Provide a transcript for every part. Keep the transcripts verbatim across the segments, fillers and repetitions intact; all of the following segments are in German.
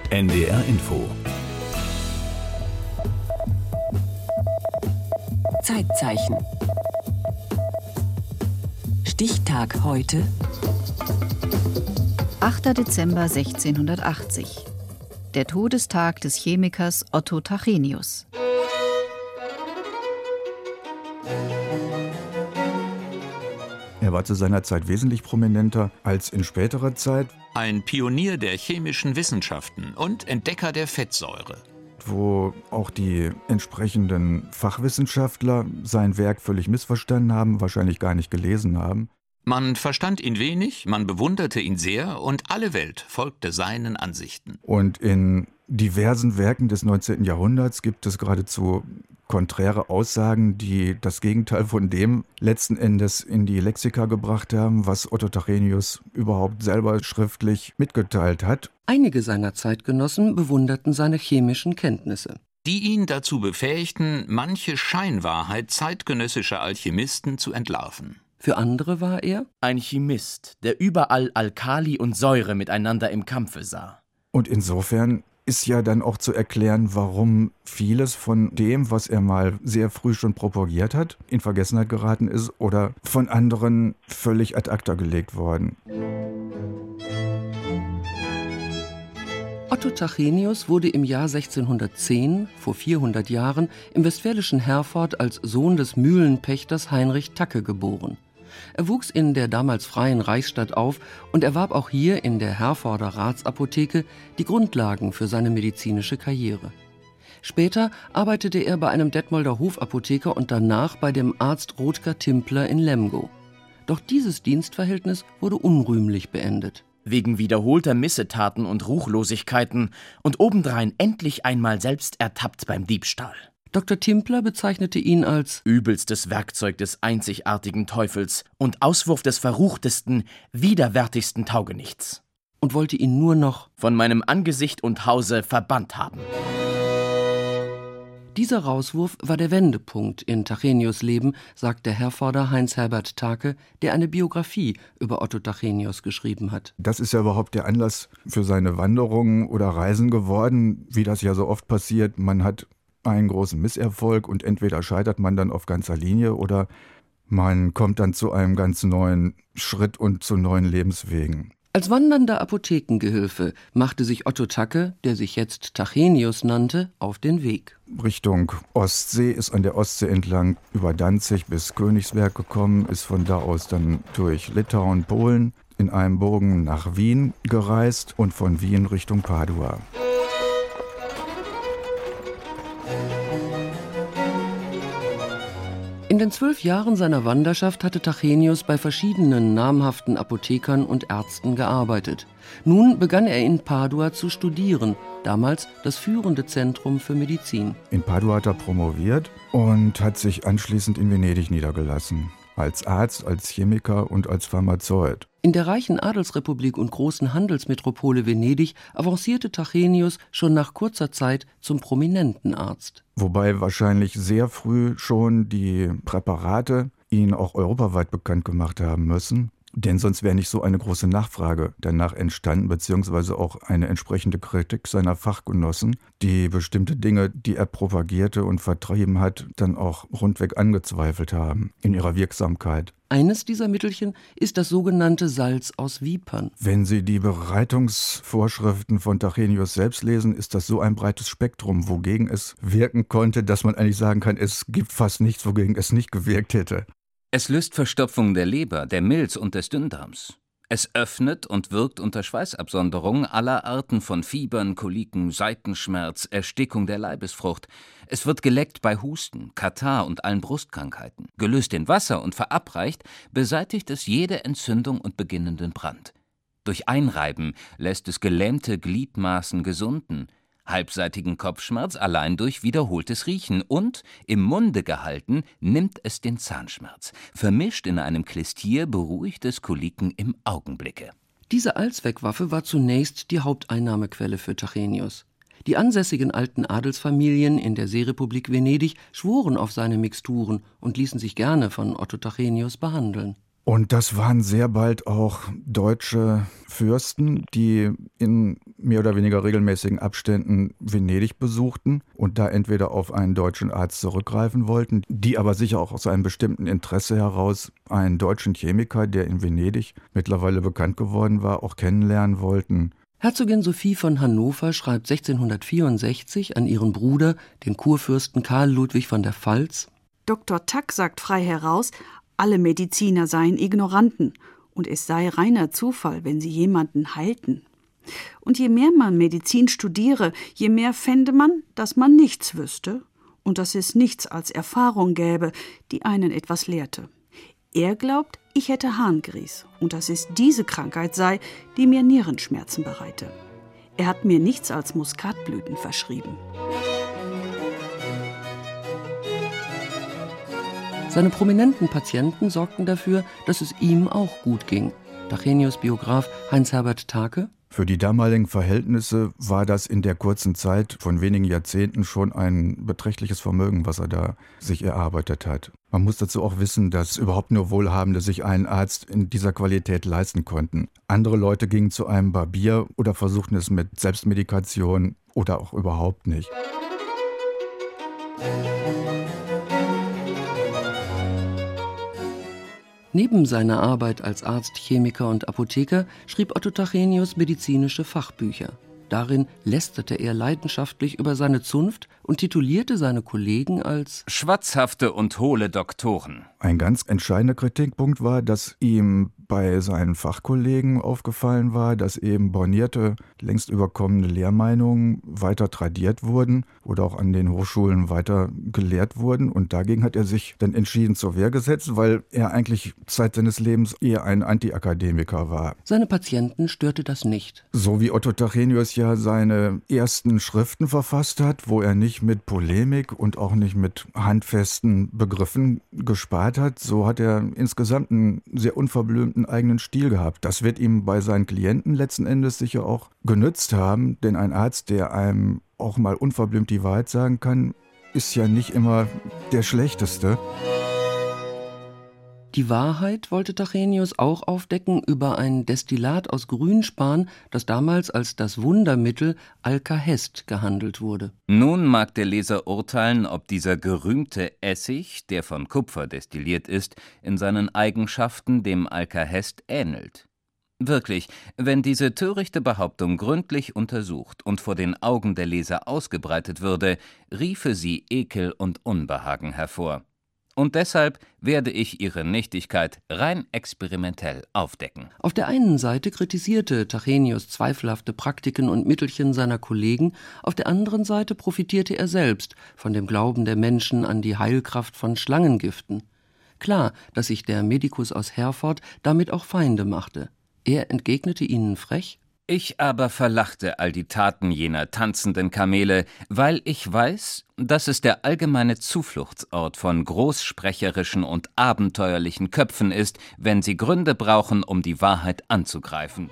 N D R Info. Zeitzeichen. Stichtag heute. achter Dezember sechzehnhundertachtzig. Der Todestag des Chemikers Otto Tachenius. Er war zu seiner Zeit wesentlich prominenter als in späterer Zeit. Ein Pionier der chemischen Wissenschaften und Entdecker der Fettsäure. Wo auch die entsprechenden Fachwissenschaftler sein Werk völlig missverstanden haben, wahrscheinlich gar nicht gelesen haben. Man verstand ihn wenig, man bewunderte ihn sehr und alle Welt folgte seinen Ansichten. Und in diversen Werken des neunzehnten Jahrhunderts gibt es geradezu konträre Aussagen, die das Gegenteil von dem letzten Endes in die Lexika gebracht haben, was Otto Tachenius überhaupt selber schriftlich mitgeteilt hat. Einige seiner Zeitgenossen bewunderten seine chemischen Kenntnisse, die ihn dazu befähigten, manche Scheinwahrheit zeitgenössischer Alchemisten zu entlarven. Für andere war er ein Chemist, der überall Alkali und Säure miteinander im Kampfe sah. Und insofern ist ja dann auch zu erklären, warum vieles von dem, was er mal sehr früh schon propagiert hat, in Vergessenheit geraten ist oder von anderen völlig ad acta gelegt worden. Otto Tachenius wurde im Jahr sechzehnhundertzehn, vor vierhundert Jahren, im westfälischen Herford als Sohn des Mühlenpächters Heinrich Tacke geboren. Er wuchs in der damals freien Reichsstadt auf und erwarb auch hier in der Herforder Ratsapotheke die Grundlagen für seine medizinische Karriere. Später arbeitete er bei einem Detmolder Hofapotheker und danach bei dem Arzt Rodger Timpler in Lemgo. Doch dieses Dienstverhältnis wurde unrühmlich beendet. Wegen wiederholter Missetaten und Ruchlosigkeiten und obendrein endlich einmal selbst ertappt beim Diebstahl. Doktor Timpler bezeichnete ihn als übelstes Werkzeug des einzigartigen Teufels und Auswurf des verruchtesten, widerwärtigsten Taugenichts. Und wollte ihn nur noch von meinem Angesicht und Hause verbannt haben. Dieser Rauswurf war der Wendepunkt in Tachenius' Leben, sagt der Herforder Heinz-Herbert Thake, der eine Biografie über Otto Tachenius geschrieben hat. Das ist ja überhaupt der Anlass für seine Wanderungen oder Reisen geworden, wie das ja so oft passiert. Man hat einen großen Misserfolg und entweder scheitert man dann auf ganzer Linie oder man kommt dann zu einem ganz neuen Schritt und zu neuen Lebenswegen. Als wandernder Apothekengehilfe machte sich Otto Thake, der sich jetzt Tachenius nannte, auf den Weg. Richtung Ostsee, ist an der Ostsee entlang über Danzig bis Königsberg gekommen, ist von da aus dann durch Litauen, Polen in einem Bogen nach Wien gereist und von Wien Richtung Padua. In den zwölf Jahren seiner Wanderschaft hatte Tachenius bei verschiedenen namhaften Apothekern und Ärzten gearbeitet. Nun begann er in Padua zu studieren, damals das führende Zentrum für Medizin. In Padua hat er promoviert und hat sich anschließend in Venedig niedergelassen. Als Arzt, als Chemiker und als Pharmazeut. In der reichen Adelsrepublik und großen Handelsmetropole Venedig avancierte Tachenius schon nach kurzer Zeit zum prominenten Arzt. Wobei wahrscheinlich sehr früh schon die Präparate ihn auch europaweit bekannt gemacht haben müssen. Denn sonst wäre nicht so eine große Nachfrage danach entstanden, beziehungsweise auch eine entsprechende Kritik seiner Fachgenossen, die bestimmte Dinge, die er propagierte und vertrieben hat, dann auch rundweg angezweifelt haben in ihrer Wirksamkeit. Eines dieser Mittelchen ist das sogenannte Salz aus Vipern. Wenn Sie die Bereitungsvorschriften von Tachenius selbst lesen, ist das so ein breites Spektrum, wogegen es wirken konnte, dass man eigentlich sagen kann, es gibt fast nichts, wogegen es nicht gewirkt hätte. Es löst Verstopfung der Leber, der Milz und des Dünndarms. Es öffnet und wirkt unter Schweißabsonderung aller Arten von Fiebern, Koliken, Seitenschmerz, Erstickung der Leibesfrucht. Es wird geleckt bei Husten, Katarrh und allen Brustkrankheiten. Gelöst in Wasser und verabreicht, beseitigt es jede Entzündung und beginnenden Brand. Durch Einreiben lässt es gelähmte Gliedmaßen gesunden, halbseitigen Kopfschmerz allein durch wiederholtes Riechen und, im Munde gehalten, nimmt es den Zahnschmerz. Vermischt in einem Klistier beruhigt es Koliken im Augenblicke. Diese Allzweckwaffe war zunächst die Haupteinnahmequelle für Tachenius. Die ansässigen alten Adelsfamilien in der Seerepublik Venedig schworen auf seine Mixturen und ließen sich gerne von Otto Tachenius behandeln. Und das waren sehr bald auch deutsche Fürsten, die in mehr oder weniger regelmäßigen Abständen Venedig besuchten und da entweder auf einen deutschen Arzt zurückgreifen wollten, die aber sicher auch aus einem bestimmten Interesse heraus einen deutschen Chemiker, der in Venedig mittlerweile bekannt geworden war, auch kennenlernen wollten. Herzogin Sophie von Hannover schreibt sechzehnhundertvierundsechzig an ihren Bruder, den Kurfürsten Karl Ludwig von der Pfalz: Doktor Tack sagt frei heraus, alle Mediziner seien Ignoranten und es sei reiner Zufall, wenn sie jemanden heilten. Und je mehr man Medizin studiere, je mehr fände man, dass man nichts wüsste und dass es nichts als Erfahrung gäbe, die einen etwas lehrte. Er glaubt, ich hätte Harngries und dass es diese Krankheit sei, die mir Nierenschmerzen bereite. Er hat mir nichts als Muskatblüten verschrieben. Seine prominenten Patienten sorgten dafür, dass es ihm auch gut ging. Tachenius' Biograf Heinz-Herbert Thake: Für die damaligen Verhältnisse war das in der kurzen Zeit von wenigen Jahrzehnten schon ein beträchtliches Vermögen, was er da sich erarbeitet hat. Man muss dazu auch wissen, dass überhaupt nur Wohlhabende sich einen Arzt in dieser Qualität leisten konnten. Andere Leute gingen zu einem Barbier oder versuchten es mit Selbstmedikation oder auch überhaupt nicht. Neben seiner Arbeit als Arzt, Chemiker und Apotheker schrieb Otto Tachenius medizinische Fachbücher. Darin lästerte er leidenschaftlich über seine Zunft und titulierte seine Kollegen als schwatzhafte und hohle Doktoren. Ein ganz entscheidender Kritikpunkt war, dass ihm bei seinen Fachkollegen aufgefallen war, dass eben bornierte, längst überkommene Lehrmeinungen weiter tradiert wurden oder auch an den Hochschulen weiter gelehrt wurden. Und dagegen hat er sich dann entschieden zur Wehr gesetzt, weil er eigentlich Zeit seines Lebens eher ein Anti-Akademiker war. Seine Patienten störte das nicht. So wie Otto Tachenius ja seine ersten Schriften verfasst hat, wo er nicht mit Polemik und auch nicht mit handfesten Begriffen gespart hat, so hat er insgesamt einen sehr unverblümten eigenen Stil gehabt. Das wird ihm bei seinen Klienten letzten Endes sicher auch genützt haben, denn ein Arzt, der einem auch mal unverblümt die Wahrheit sagen kann, ist ja nicht immer der Schlechteste. Die Wahrheit wollte Tachenius auch aufdecken über ein Destillat aus Grünspan, das damals als das Wundermittel Alkahest gehandelt wurde. Nun mag der Leser urteilen, ob dieser gerühmte Essig, der von Kupfer destilliert ist, in seinen Eigenschaften dem Alkahest ähnelt. Wirklich, wenn diese törichte Behauptung gründlich untersucht und vor den Augen der Leser ausgebreitet würde, riefe sie Ekel und Unbehagen hervor. Und deshalb werde ich ihre Nichtigkeit rein experimentell aufdecken. Auf der einen Seite kritisierte Tachenius zweifelhafte Praktiken und Mittelchen seiner Kollegen, auf der anderen Seite profitierte er selbst von dem Glauben der Menschen an die Heilkraft von Schlangengiften. Klar, dass sich der Medikus aus Herford damit auch Feinde machte. Er entgegnete ihnen frech: Ich aber verlachte all die Taten jener tanzenden Kamele, weil ich weiß, dass es der allgemeine Zufluchtsort von großsprecherischen und abenteuerlichen Köpfen ist, wenn sie Gründe brauchen, um die Wahrheit anzugreifen.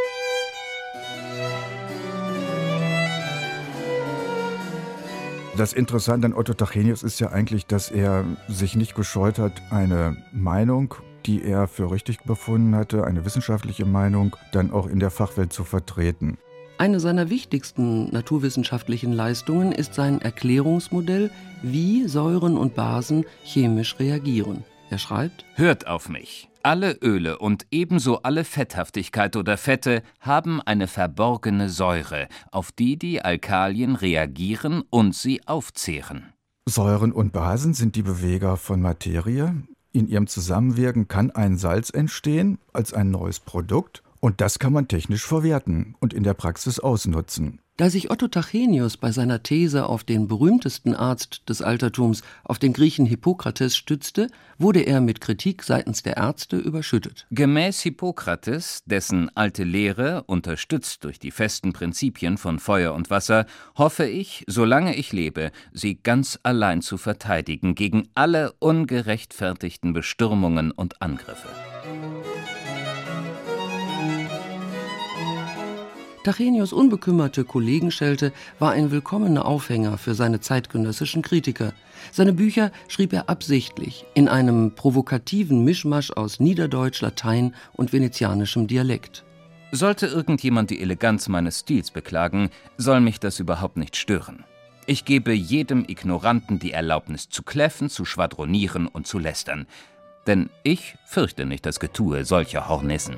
Das Interessante an Otto Tachenius ist ja eigentlich, dass er sich nicht gescheut hat, eine Meinung, die er für richtig befunden hatte, eine wissenschaftliche Meinung, dann auch in der Fachwelt zu vertreten. Eine seiner wichtigsten naturwissenschaftlichen Leistungen ist sein Erklärungsmodell, wie Säuren und Basen chemisch reagieren. Er schreibt: Hört auf mich. Alle Öle und ebenso alle Fetthaftigkeit oder Fette haben eine verborgene Säure, auf die die Alkalien reagieren und sie aufzehren. Säuren und Basen sind die Beweger von Materie. In ihrem Zusammenwirken kann ein Salz entstehen als ein neues Produkt und das kann man technisch verwerten und in der Praxis ausnutzen. Da sich Otto Tachenius bei seiner These auf den berühmtesten Arzt des Altertums, auf den Griechen Hippokrates, stützte, wurde er mit Kritik seitens der Ärzte überschüttet. Gemäß Hippokrates, dessen alte Lehre, unterstützt durch die festen Prinzipien von Feuer und Wasser, hoffe ich, solange ich lebe, sie ganz allein zu verteidigen gegen alle ungerechtfertigten Bestürmungen und Angriffe. Tachenius' unbekümmerte Kollegenschelte war ein willkommener Aufhänger für seine zeitgenössischen Kritiker. Seine Bücher schrieb er absichtlich in einem provokativen Mischmasch aus Niederdeutsch, Latein und venezianischem Dialekt. Sollte irgendjemand die Eleganz meines Stils beklagen, soll mich das überhaupt nicht stören. Ich gebe jedem Ignoranten die Erlaubnis zu kläffen, zu schwadronieren und zu lästern. Denn ich fürchte nicht das Getue solcher Hornissen.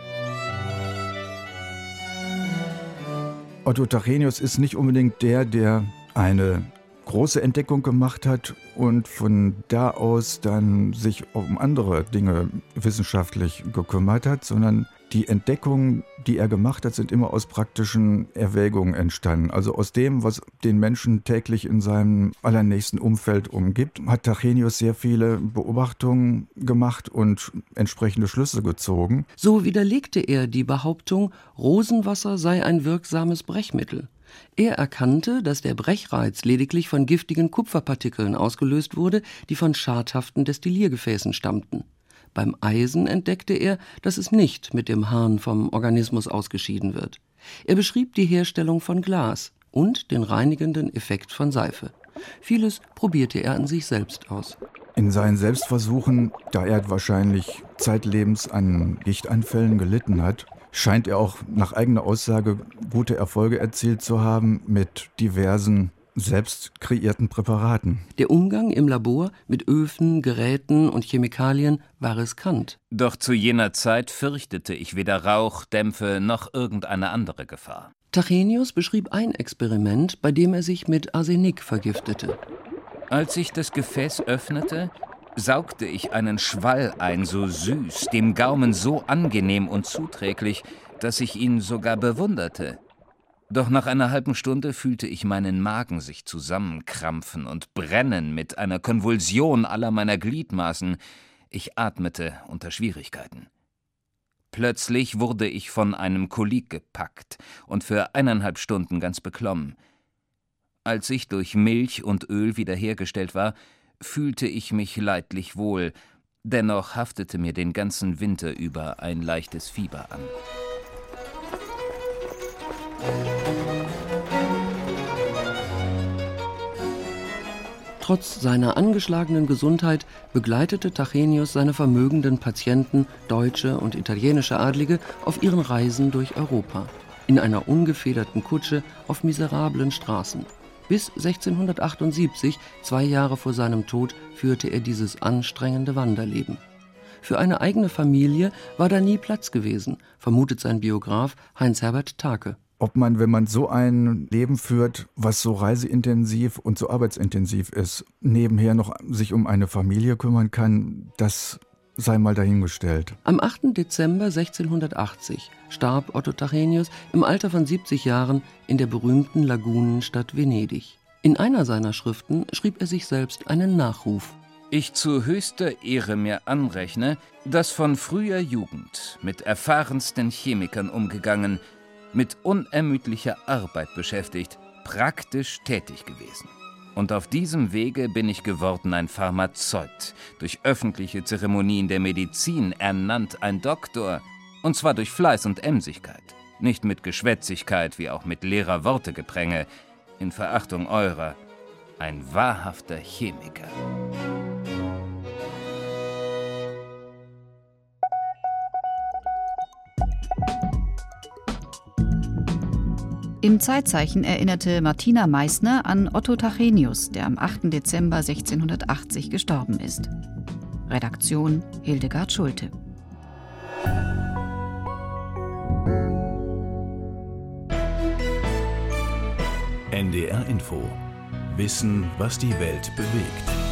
Otto Tachenius ist nicht unbedingt der, der eine große Entdeckung gemacht hat und von da aus dann sich um andere Dinge wissenschaftlich gekümmert hat, sondern die Entdeckungen, die er gemacht hat, sind immer aus praktischen Erwägungen entstanden. Also aus dem, was den Menschen täglich in seinem allernächsten Umfeld umgibt, hat Tachenius sehr viele Beobachtungen gemacht und entsprechende Schlüsse gezogen. So widerlegte er die Behauptung, Rosenwasser sei ein wirksames Brechmittel. Er erkannte, dass der Brechreiz lediglich von giftigen Kupferpartikeln ausgelöst wurde, die von schadhaften Destilliergefäßen stammten. Beim Eisen entdeckte er, dass es nicht mit dem Harn vom Organismus ausgeschieden wird. Er beschrieb die Herstellung von Glas und den reinigenden Effekt von Seife. Vieles probierte er an sich selbst aus. In seinen Selbstversuchen, da er wahrscheinlich zeitlebens an Gichtanfällen gelitten hat, scheint er auch nach eigener Aussage gute Erfolge erzielt zu haben mit diversen selbst kreierten Präparaten. Der Umgang im Labor mit Öfen, Geräten und Chemikalien war riskant. Doch zu jener Zeit fürchtete ich weder Rauch, Dämpfe noch irgendeine andere Gefahr. Tachenius beschrieb ein Experiment, bei dem er sich mit Arsenik vergiftete. Als ich das Gefäß öffnete, saugte ich einen Schwall ein, so süß, dem Gaumen so angenehm und zuträglich, dass ich ihn sogar bewunderte. Doch nach einer halben Stunde fühlte ich meinen Magen sich zusammenkrampfen und brennen mit einer Konvulsion aller meiner Gliedmaßen. Ich atmete unter Schwierigkeiten. Plötzlich wurde ich von einem Kolik gepackt und für eineinhalb Stunden ganz beklommen. Als ich durch Milch und Öl wiederhergestellt war, fühlte ich mich leidlich wohl, dennoch haftete mir den ganzen Winter über ein leichtes Fieber an. Trotz seiner angeschlagenen Gesundheit begleitete Tachenius seine vermögenden Patienten, deutsche und italienische Adlige, auf ihren Reisen durch Europa. In einer ungefederten Kutsche auf miserablen Straßen. Bis sechzehnhundertachtundsiebzig, zwei Jahre vor seinem Tod, führte er dieses anstrengende Wanderleben. Für eine eigene Familie war da nie Platz gewesen, vermutet sein Biograf Heinz-Herbert Thake. Ob man, wenn man so ein Leben führt, was so reiseintensiv und so arbeitsintensiv ist, nebenher noch sich um eine Familie kümmern kann, das sei mal dahingestellt. Am achten Dezember sechzehnhundertachtzig starb Otto Tachenius im Alter von siebzig Jahren in der berühmten Lagunenstadt Venedig. In einer seiner Schriften schrieb er sich selbst einen Nachruf. Ich zu höchster Ehre mir anrechne, dass von früher Jugend mit erfahrensten Chemikern umgegangen, mit unermüdlicher Arbeit beschäftigt, praktisch tätig gewesen. Und auf diesem Wege bin ich geworden ein Pharmazeut, durch öffentliche Zeremonien der Medizin ernannt ein Doktor, und zwar durch Fleiß und Emsigkeit, nicht mit Geschwätzigkeit wie auch mit leerer Wortegepränge, in Verachtung eurer, ein wahrhafter Chemiker. Im Zeitzeichen erinnerte Martina Meissner an Otto Tachenius, der am achten Dezember sechzehnhundertachtzig gestorben ist. Redaktion Hildegard Schulte. N D R Info. Wissen, was die Welt bewegt.